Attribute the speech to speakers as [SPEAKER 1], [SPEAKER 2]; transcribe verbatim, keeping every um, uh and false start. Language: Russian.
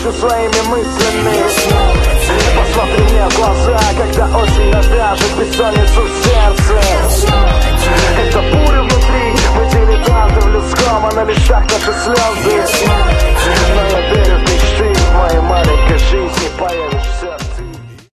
[SPEAKER 1] ночью своими мыслями. Посмотри мне в глаза, когда осень навяжет бессонницу в сердце. Это буря внутри, мы дилетанты в людском, а на листах наши слезы.